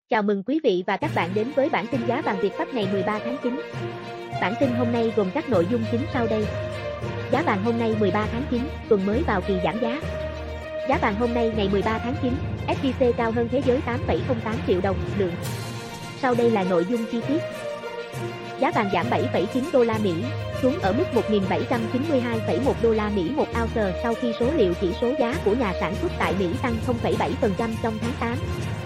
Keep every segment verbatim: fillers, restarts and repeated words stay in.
Chào mừng quý vị và các bạn đến với bản tin giá vàng Việt Bắc ngày mười ba tháng chín. Bản tin hôm nay gồm các nội dung chính sau đây. Giá vàng hôm nay mười ba tháng chín, tuần mới vào kỳ giảm giá. Giá vàng hôm nay ngày mười ba tháng chín, ét gi xê cao hơn thế giới tám phẩy không tám triệu đồng lượng. Sau đây là nội dung chi tiết. Giá vàng giảm bảy phẩy chín đô la Mỹ, xuống ở mức một nghìn bảy trăm chín mươi hai phẩy một đô la Mỹ một ounce sau khi số liệu chỉ số giá của nhà sản xuất tại Mỹ tăng không phẩy bảy phần trăm trong tháng tám.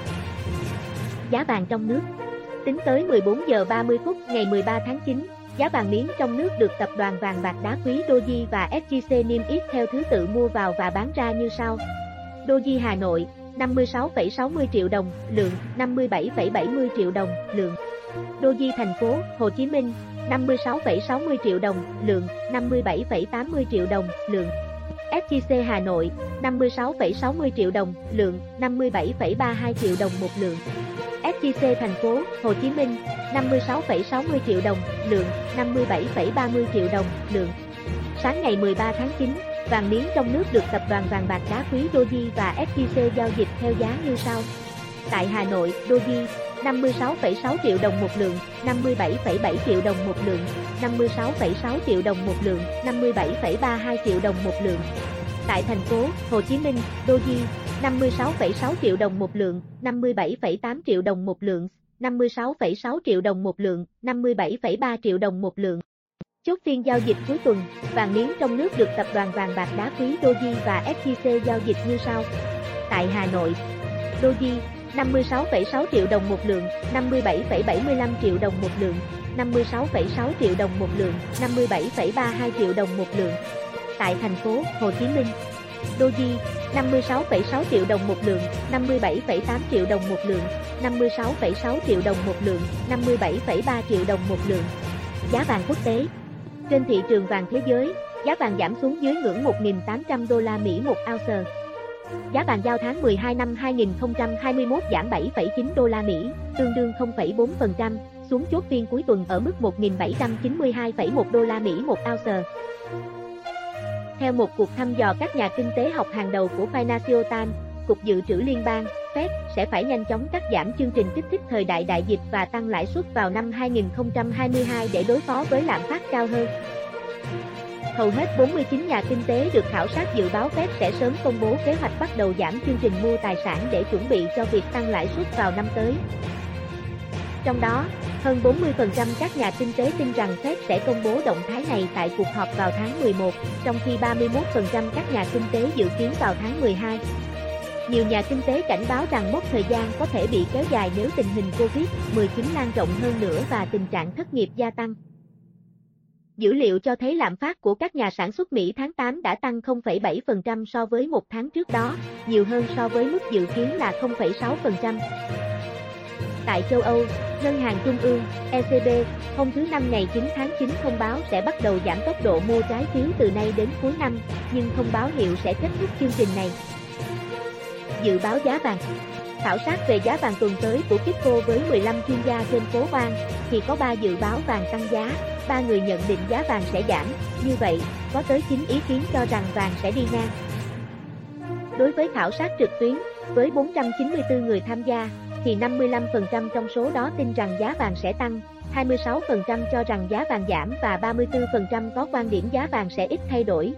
Giá vàng trong nước. Tính tới mười bốn giờ ba mươi phút ngày mười ba tháng chín, giá vàng miếng trong nước được tập đoàn vàng bạc đá quý Doji và ét gi xê niêm yết theo thứ tự mua vào và bán ra như sau. Doji Hà Nội, năm mươi sáu phẩy sáu mươi triệu đồng lượng, năm mươi bảy phẩy bảy mươi triệu đồng lượng. Doji Thành phố Hồ Chí Minh, năm mươi sáu phẩy sáu mươi triệu đồng lượng, năm mươi bảy phẩy tám mươi triệu đồng lượng. ét gi xê Hà Nội, năm mươi sáu phẩy sáu mươi triệu đồng lượng, năm mươi bảy phẩy ba mươi hai triệu đồng một lượng. ét gi xê Thành phố Hồ Chí Minh, năm mươi sáu phẩy sáu mươi triệu đồng lượng, năm mươi bảy phẩy ba mươi triệu đồng lượng. Sáng ngày mười ba tháng chín, vàng miếng trong nước được tập đoàn vàng bạc đá quý Doji và ét gi xê giao dịch theo giá như sau. Tại Hà Nội, Doji năm mươi sáu phẩy sáu triệu đồng một lượng, năm mươi bảy phẩy bảy triệu đồng một lượng, năm mươi sáu phẩy sáu triệu đồng một lượng, năm mươi bảy phẩy ba mươi hai triệu đồng một lượng. Tại thành phố Hồ Chí Minh, Doji năm mươi sáu phẩy sáu triệu đồng một lượng, năm mươi bảy phẩy tám triệu đồng một lượng, năm mươi sáu phẩy sáu triệu đồng một lượng, năm mươi bảy phẩy ba triệu đồng một lượng. Chốt phiên giao dịch cuối tuần, vàng miếng trong nước được tập đoàn vàng bạc đá quý Doji và ét gi xê giao dịch như sau. Tại Hà Nội, Doji năm mươi sáu phẩy sáu triệu đồng một lượng, năm mươi bảy phẩy bảy mươi lăm triệu đồng một lượng, năm mươi sáu phẩy sáu triệu đồng một lượng, năm mươi bảy phẩy ba mươi hai triệu đồng một lượng. Tại thành phố Hồ Chí Minh, Doji năm mươi sáu phẩy sáu triệu đồng một lượng, năm mươi bảy phẩy tám triệu đồng một lượng, năm mươi sáu phẩy sáu triệu đồng một lượng, năm mươi bảy phẩy ba triệu đồng một lượng. Giá vàng quốc tế. Trên thị trường vàng thế giới, giá vàng giảm xuống dưới ngưỡng một nghìn tám trăm đô la Mỹ một ounce. Giá vàng giao tháng mười hai năm hai nghìn không trăm hai mươi mốt giảm bảy phẩy chín đô la Mỹ, tương đương không phẩy bốn phần trăm, xuống chốt phiên cuối tuần ở mức một nghìn bảy trăm chín mươi hai phẩy một đô la Mỹ một ounce. Theo một cuộc thăm dò các nhà kinh tế học hàng đầu của Financial Times, Cục Dự trữ Liên bang, Fed, sẽ phải nhanh chóng cắt giảm chương trình kích thích thời đại đại dịch và tăng lãi suất vào năm hai nghìn không trăm hai mươi hai để đối phó với lạm phát cao hơn. Hầu hết bốn mươi chín nhà kinh tế được khảo sát dự báo Fed sẽ sớm công bố kế hoạch bắt đầu giảm chương trình mua tài sản để chuẩn bị cho việc tăng lãi suất vào năm tới. Trong đó, hơn bốn mươi phần trăm các nhà kinh tế tin rằng Fed sẽ công bố động thái này tại cuộc họp vào tháng mười một, trong khi ba mươi mốt phần trăm các nhà kinh tế dự kiến vào tháng mười hai. Nhiều nhà kinh tế cảnh báo rằng mốc thời gian có thể bị kéo dài nếu tình hình Covid mười chín lan rộng hơn nữa và tình trạng thất nghiệp gia tăng. Dữ liệu cho thấy lạm phát của các nhà sản xuất Mỹ tháng tám đã tăng không phẩy bảy phần trăm so với một tháng trước đó, nhiều hơn so với mức dự kiến là không phẩy sáu phần trăm. Tại châu Âu, Ngân hàng Trung ương, e xê bê, hôm thứ Năm ngày chín tháng chín thông báo sẽ bắt đầu giảm tốc độ mua trái phiếu từ nay đến cuối năm, nhưng không báo hiệu sẽ kết thúc chương trình này. Dự báo giá vàng. Khảo sát về giá vàng tuần tới của Kitco với mười lăm chuyên gia trên phố Wall, thì có ba dự báo vàng tăng giá, ba người nhận định giá vàng sẽ giảm, như vậy, có tới chín ý kiến cho rằng vàng sẽ đi ngang. Đối với khảo sát trực tuyến, với bốn trăm chín mươi tư người tham gia, thì năm mươi lăm phần trăm trong số đó tin rằng giá vàng sẽ tăng, hai mươi sáu phần trăm cho rằng giá vàng giảm và ba mươi tư phần trăm có quan điểm giá vàng sẽ ít thay đổi.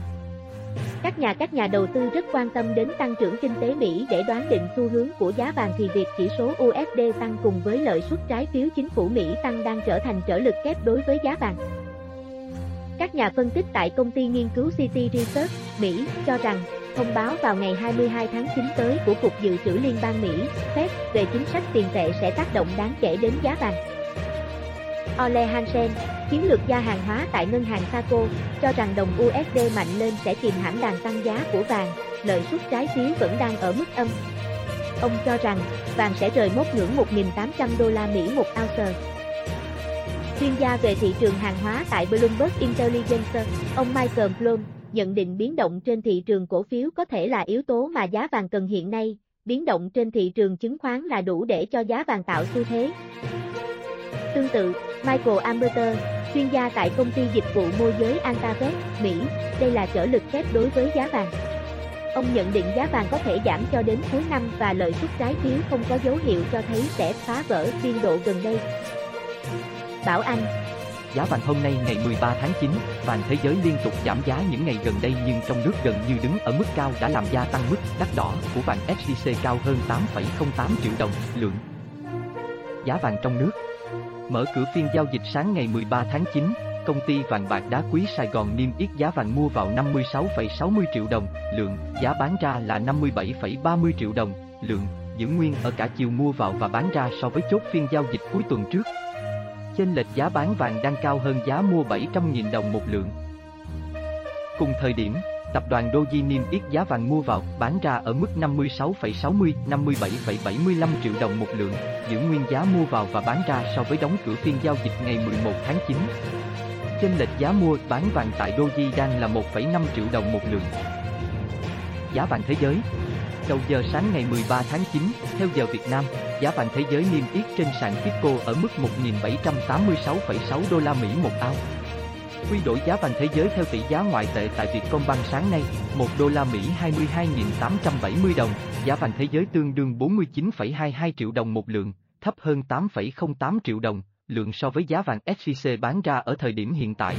Các nhà các nhà đầu tư rất quan tâm đến tăng trưởng kinh tế Mỹ để đoán định xu hướng của giá vàng thì việc chỉ số u ét đê tăng cùng với lợi suất trái phiếu chính phủ Mỹ tăng đang trở thành trở lực kép đối với giá vàng. Các nhà phân tích tại công ty nghiên cứu Citi Research, Mỹ, cho rằng, thông báo vào ngày hai mươi hai tháng chín tới của Cục Dự trữ Liên bang Mỹ, Fed, về chính sách tiền tệ sẽ tác động đáng kể đến giá vàng. Ole Hansen, chiến lược gia hàng hóa tại ngân hàng Saco, cho rằng đồng u ét đê mạnh lên sẽ kìm hãm đàn tăng giá của vàng, lợi suất trái phiếu vẫn đang ở mức âm. Ông cho rằng, vàng sẽ rời mốc ngưỡng một nghìn tám trăm đô la Mỹ một ounce. Chuyên gia về thị trường hàng hóa tại Bloomberg Intelligence, ông Michael Blum, nhận định biến động trên thị trường cổ phiếu có thể là yếu tố mà giá vàng cần hiện nay, biến động trên thị trường chứng khoán là đủ để cho giá vàng tạo xu thế. Tương tự, Michael Amberter, chuyên gia tại công ty dịch vụ môi giới Altavet, Mỹ, đây là trở lực kép đối với giá vàng. Ông nhận định giá vàng có thể giảm cho đến cuối năm và lợi suất trái phiếu không có dấu hiệu cho thấy sẽ phá vỡ biên độ gần đây. Bảo Anh. Giá vàng hôm nay ngày mười ba tháng chín, vàng thế giới liên tục giảm giá những ngày gần đây nhưng trong nước gần như đứng ở mức cao đã làm gia tăng mức đắt đỏ của vàng ét gi xê cao hơn tám phẩy không tám triệu đồng lượng. Giá vàng trong nước. Mở cửa phiên giao dịch sáng ngày mười ba tháng chín, công ty vàng bạc đá quý Sài Gòn niêm yết giá vàng mua vào năm mươi sáu phẩy sáu mươi triệu đồng lượng, giá bán ra là năm mươi bảy phẩy ba mươi triệu đồng lượng, giữ nguyên ở cả chiều mua vào và bán ra so với chốt phiên giao dịch cuối tuần trước. Chênh lệch giá bán vàng đang cao hơn giá mua bảy trăm nghìn đồng một lượng. Cùng thời điểm, tập đoàn Doji niêm yết giá vàng mua vào, bán ra ở mức năm mươi sáu phẩy sáu mươi, năm mươi bảy phẩy bảy mươi lăm triệu đồng một lượng, giữ nguyên giá mua vào và bán ra so với đóng cửa phiên giao dịch ngày mười một tháng chín. Chênh lệch giá mua bán vàng tại Doji đang là một phẩy năm triệu đồng một lượng. Giá vàng thế giới. Đầu giờ sáng ngày mười ba tháng chín, theo giờ Việt Nam, giá vàng thế giới niêm yết trên sàn Kitco ở mức một nghìn bảy trăm tám mươi sáu phẩy sáu đô la Mỹ một ounce. Quy đổi giá vàng thế giới theo tỷ giá ngoại tệ tại Vietcombank sáng nay, một đô la Mỹ hai mươi hai nghìn tám trăm bảy mươi đồng, giá vàng thế giới tương đương bốn mươi chín phẩy hai mươi hai triệu đồng một lượng, thấp hơn tám phẩy không tám triệu đồng lượng so với giá vàng ét gi xê bán ra ở thời điểm hiện tại.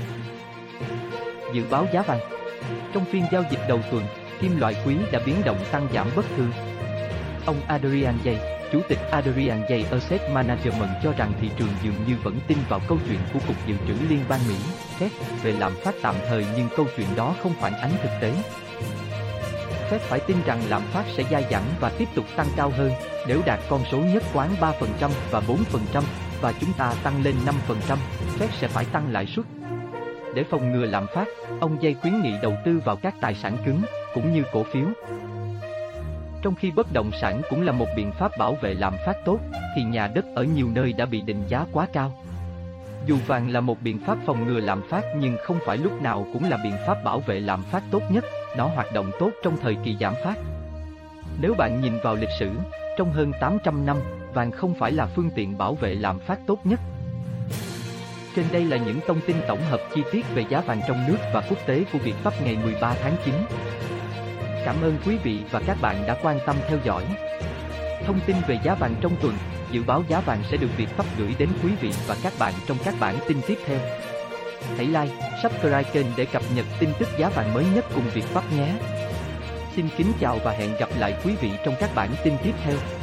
Dự báo giá vàng. Trong phiên giao dịch đầu tuần, kim loại quý đã biến động tăng giảm bất thường. Ông Adrian Jay, Chủ tịch Adrian Jay Asset Management cho rằng thị trường dường như vẫn tin vào câu chuyện của Cục Dự trữ Liên bang Mỹ, Fed, về lạm phát tạm thời nhưng câu chuyện đó không phản ánh thực tế. Fed phải tin rằng lạm phát sẽ dai dẳng và tiếp tục tăng cao hơn, nếu đạt con số nhất quán ba phần trăm và bốn phần trăm, và chúng ta tăng lên năm phần trăm, Fed sẽ phải tăng lãi suất. Để phòng ngừa lạm phát, ông Jay khuyến nghị đầu tư vào các tài sản cứng, cũng như cổ phiếu. Trong khi bất động sản cũng là một biện pháp bảo vệ lạm phát tốt, thì nhà đất ở nhiều nơi đã bị định giá quá cao. Dù vàng là một biện pháp phòng ngừa lạm phát nhưng không phải lúc nào cũng là biện pháp bảo vệ lạm phát tốt nhất, nó hoạt động tốt trong thời kỳ giảm phát. Nếu bạn nhìn vào lịch sử, trong hơn tám trăm năm, vàng không phải là phương tiện bảo vệ lạm phát tốt nhất. Trên đây là những thông tin tổng hợp chi tiết về giá vàng trong nước và quốc tế của Vietfast ngày mười ba tháng chín. Cảm ơn quý vị và các bạn đã quan tâm theo dõi. Thông tin về giá vàng trong tuần, dự báo giá vàng sẽ được Vietfast gửi đến quý vị và các bạn trong các bản tin tiếp theo. Hãy like, subscribe kênh để cập nhật tin tức giá vàng mới nhất cùng Vietfast nhé. Xin kính chào và hẹn gặp lại quý vị trong các bản tin tiếp theo.